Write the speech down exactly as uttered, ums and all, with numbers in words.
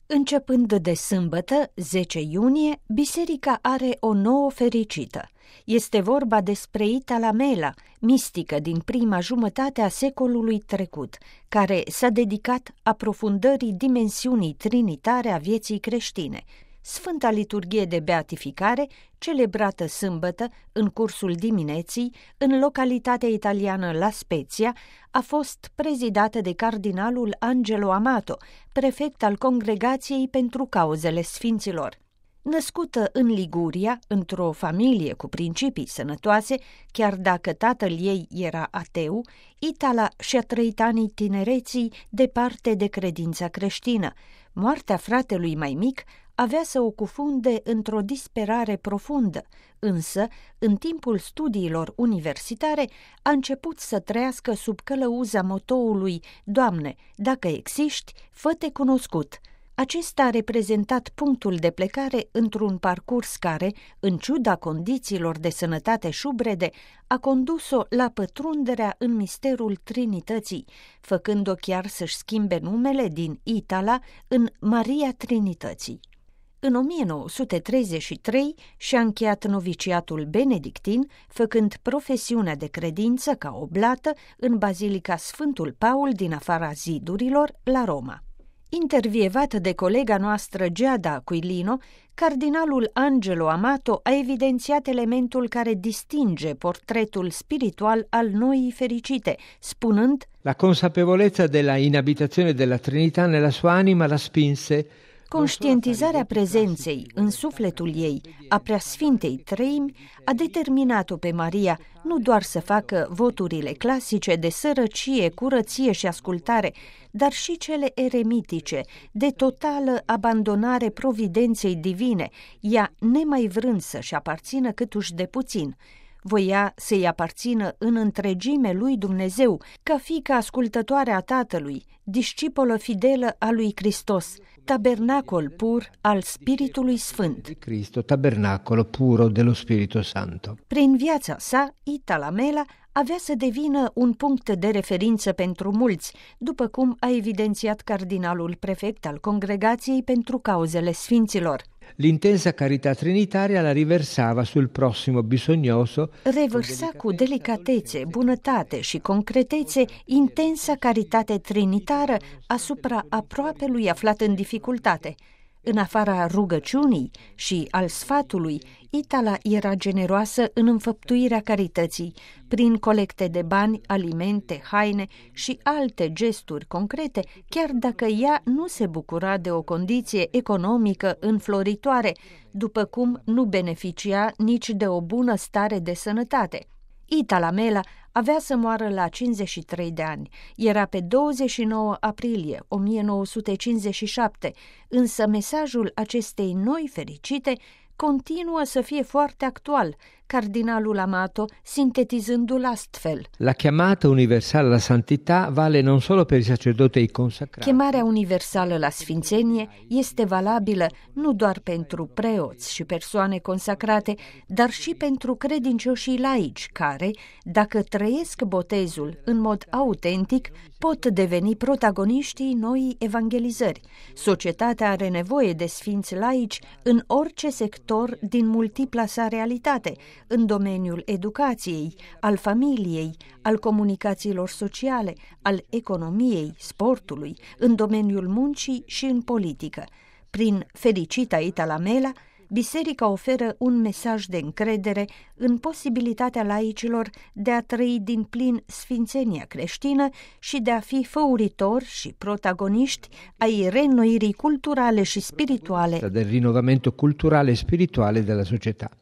Începând de sâmbătă, zece iunie, biserica are o nouă fericită. Este vorba despre Itala Mela, mistică din prima jumătate a secolului trecut, care s-a dedicat aprofundării dimensiunii trinitare a vieții creștine. Sfânta liturghie de beatificare, celebrată sâmbătă în cursul dimineții, în localitatea italiană La Spezia, a fost prezidată de cardinalul Angelo Amato, prefect al Congregației pentru Cauzele Sfinților. Născută în Liguria, într-o familie cu principii sănătoase, chiar dacă tatăl ei era ateu, Itala și-a trăit anii tinereții departe de credința creștină. Moartea fratelui mai mic avea să o cufunde într-o disperare profundă, însă, în timpul studiilor universitare, a început să trăiască sub călăuza motoului: Doamne, dacă existi, fă-te cunoscut. Acesta a reprezentat punctul de plecare într-un parcurs care, în ciuda condițiilor de sănătate șubrede, a condus-o la pătrunderea în misterul Trinității, făcând-o chiar să-și schimbe numele din Itala în Maria Trinității. În o mie nouă sute treizeci și trei și-a încheiat noviciatul benedictin, făcând profesiunea de credință ca oblată în Bazilica Sfântul Paul din afara zidurilor, la Roma. Intervievat de colega noastră Giada Aquilino, cardinalul Angelo Amato a evidențiat elementul care distinge portretul spiritual al noii fericite, spunând: La consapevolezza della inabitazione della Trinità nella sua anima la spinse. Conștientizarea prezenței în sufletul ei a Preasfintei Treimi a determinat-o pe Maria nu doar să facă voturile clasice de sărăcie, curăție și ascultare, dar și cele eremitice, de totală abandonare providenței divine, ea nemai vrând să-și aparțină câtuși de puțin. Voia să-i aparțină în întregime lui Dumnezeu, ca fiică ascultătoare a Tatălui, discipolă fidelă a lui Hristos, tabernacol pur al Spiritului Sfânt. Cristo, tabernacolo puro dello Spirito Santo. Prin viața sa, Itala Mela avea să devină un punct de referință pentru mulți, după cum a evidențiat cardinalul prefect al Congregației pentru Cauzele Sfinților. L'intensa carità trinitaria la riversava sul prossimo bisognoso. Revărsa cu delicatețe, bunătate și concretețe intensa caritate trinitară asupra aproapelui aflat în dificultate. În afara rugăciunii și al sfatului, Itala era generoasă în înfăptuirea carității, prin colecte de bani, alimente, haine și alte gesturi concrete, chiar dacă ea nu se bucura de o condiție economică înfloritoare, după cum nu beneficia nici de o bună stare de sănătate. Itala Mela avea să moară la cincizeci și trei de ani. Era pe douăzeci și nouă aprilie o mie nouă sute cincizeci și șapte, însă mesajul acestei noi fericite continuă să fie foarte actual, cardinalul Amato sintetizându-l astfel: La chiamata universale alla santità vale non solo per i sacerdoti consacrati. Chemarea universală la sfințenie este valabilă nu doar pentru preoți și persoane consacrate, dar și pentru credincioșii laici care, dacă trăiesc botezul în mod autentic, pot deveni protagoniștii noii evangelizări. Societatea are nevoie de sfinți laici în orice sector din multipla sa realitate, în domeniul educației, al familiei, al comunicațiilor sociale, al economiei, sportului, în domeniul muncii și în politică. Prin fericita Itala Mela, biserica oferă un mesaj de încredere în posibilitatea laicilor de a trăi din plin sfințenia creștină și de a fi făuritori și protagoniști ai reînnoirii culturale și spirituale del rinnovamento culturale e spirituale della società.